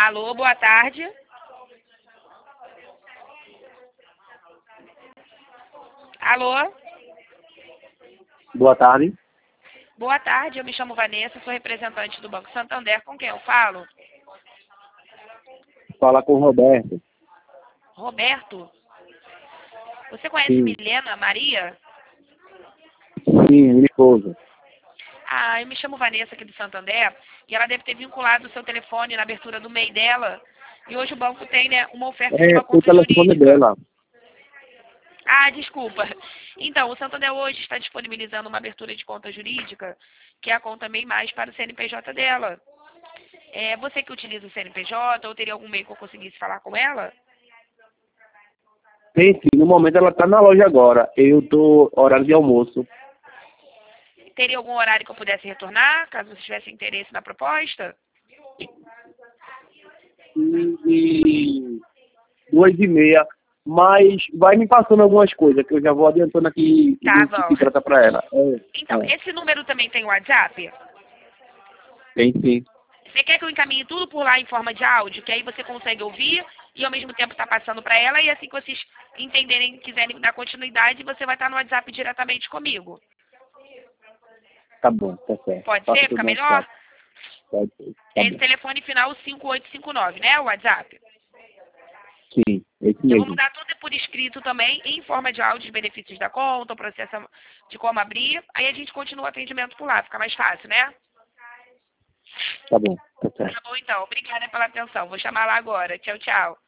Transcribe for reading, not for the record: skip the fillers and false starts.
Alô, boa tarde. Alô? Boa tarde. Boa tarde, eu me chamo Vanessa, sou representante do Banco Santander. Com quem eu falo? Fala com o Roberto. Roberto? Você conhece Sim, Milena Maria? sim, minha esposa. Ah, eu me chamo Vanessa aqui do Santander e ela deve ter vinculado o seu telefone na abertura do MEI dela. E hoje o banco tem, né, uma oferta de É, uma o conta telefone jurídica. dela. Ah, desculpa. Então, o Santander hoje está disponibilizando uma abertura de conta jurídica, que é a conta MEI Mais para o CNPJ dela. É você que utiliza o CNPJ ou teria algum meio que eu conseguisse falar com ela? Tem sim, no momento ela está na loja agora. Eu tô horário de almoço. Teria algum horário que eu pudesse retornar, caso você tivesse interesse na proposta? E 2h30. Mas vai me passando algumas coisas, que eu já vou adiantando aqui Tá do que bom. se trata para ela. Então, esse número também tem WhatsApp? Tem sim. Você quer que eu encaminhe tudo por lá em forma de áudio, que aí você consegue ouvir e ao mesmo tempo tá passando para ela, e assim que vocês entenderem, quiserem dar continuidade, você vai estar no WhatsApp diretamente comigo. Tá bom, tá certo. Pode Passa ser? tudo Fica no melhor? WhatsApp. Pode ser. Tá É esse bom. telefone final 5859, né? O WhatsApp. Sim, é isso Eu vou mesmo. mandar tudo por escrito também, em forma de áudio, os benefícios da conta, o processo de como abrir. Aí a gente continua o atendimento por lá, fica mais fácil, né? Tá bom, tá certo. Tá bom, então. Obrigada pela atenção. Vou chamar lá agora. Tchau, tchau.